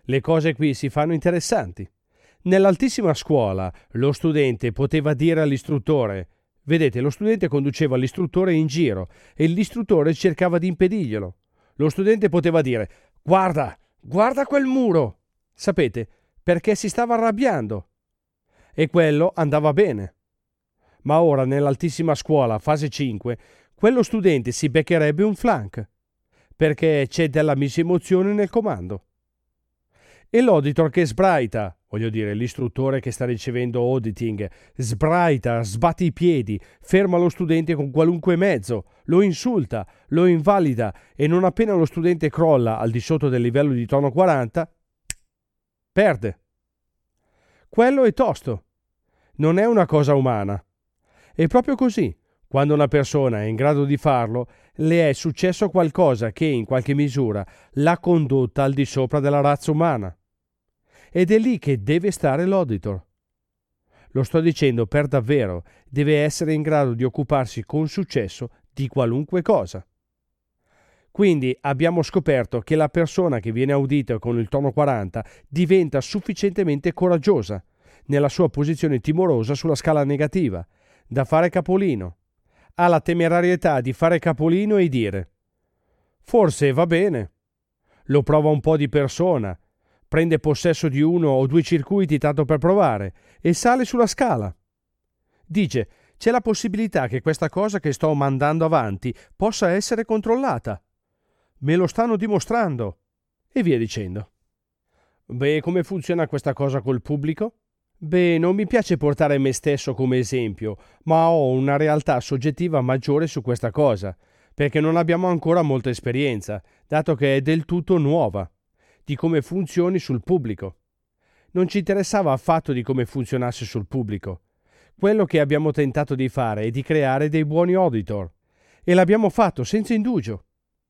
Le cose qui si fanno interessanti. Nell'altissima scuola lo studente poteva dire all'istruttore, vedete, lo studente conduceva l'istruttore in giro e l'istruttore cercava di impedirglielo. Lo studente poteva dire, guarda quel muro! Sapete, perché si stava arrabbiando. E quello andava bene. Ma ora nell'altissima scuola, fase 5, quello studente si beccherebbe un flank, perché c'è della misemozione nel comando. E l'auditor che sbraita, voglio dire l'istruttore che sta ricevendo auditing, sbraita, sbatte i piedi, ferma lo studente con qualunque mezzo, lo insulta, lo invalida e non appena lo studente crolla al di sotto del livello di tono 40, perde. Quello è tosto. Non è una cosa umana. È proprio così. Quando una persona è in grado di farlo, le è successo qualcosa che in qualche misura l'ha condotta al di sopra della razza umana. Ed è lì che deve stare l'auditor. Lo sto dicendo per davvero, deve essere in grado di occuparsi con successo di qualunque cosa. Quindi abbiamo scoperto che la persona che viene audita con il tono 40 diventa sufficientemente coraggiosa nella sua posizione timorosa sulla scala negativa, da fare capolino. Ha la temerarietà di fare capolino e dire forse va bene. Lo prova un po' di persona, prende possesso di 1 o 2 circuiti tanto per provare e sale sulla scala. Dice, c'è la possibilità che questa cosa che sto mandando avanti possa essere controllata. Me lo stanno dimostrando. E via dicendo. Beh, come funziona questa cosa col pubblico? Beh, non mi piace portare me stesso come esempio, ma ho una realtà soggettiva maggiore su questa cosa, perché non abbiamo ancora molta esperienza, dato che è del tutto nuova, di come funzioni sul pubblico. Non ci interessava affatto di come funzionasse sul pubblico. Quello che abbiamo tentato di fare è di creare dei buoni auditor, e l'abbiamo fatto senza indugio.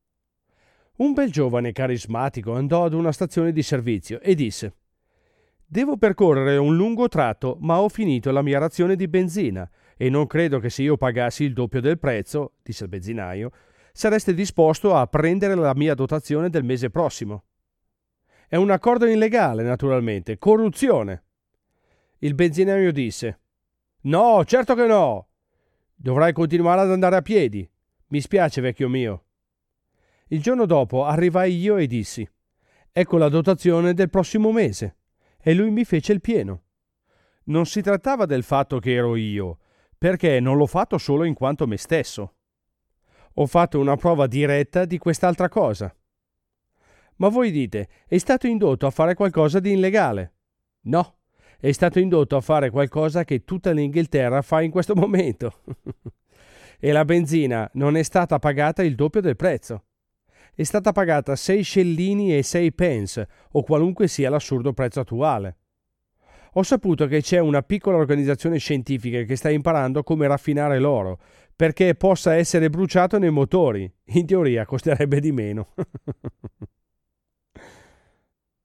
Un bel giovane carismatico andò ad una stazione di servizio e disse: «Devo percorrere un lungo tratto, ma ho finito la mia razione di benzina e non credo che se io pagassi il doppio del prezzo, disse il benzinaio, sareste disposto a prendere la mia dotazione del mese prossimo». È un accordo illegale, naturalmente, corruzione. Il benzinaio disse: «No, certo che no! Dovrai continuare ad andare a piedi. Mi spiace, vecchio mio». Il giorno dopo arrivai io e dissi: «Ecco la dotazione del prossimo mese». E lui mi fece il pieno. Non si trattava del fatto che ero io, perché non l'ho fatto solo in quanto me stesso. Ho fatto una prova diretta di quest'altra cosa. Ma voi dite, è stato indotto a fare qualcosa di illegale? No, è stato indotto a fare qualcosa che tutta l'Inghilterra fa in questo momento. E la benzina non è stata pagata il doppio del prezzo. È stata pagata 6 scellini e 6 pence, o qualunque sia l'assurdo prezzo attuale. Ho saputo che c'è una piccola organizzazione scientifica che sta imparando come raffinare l'oro, perché possa essere bruciato nei motori. In teoria costerebbe di meno.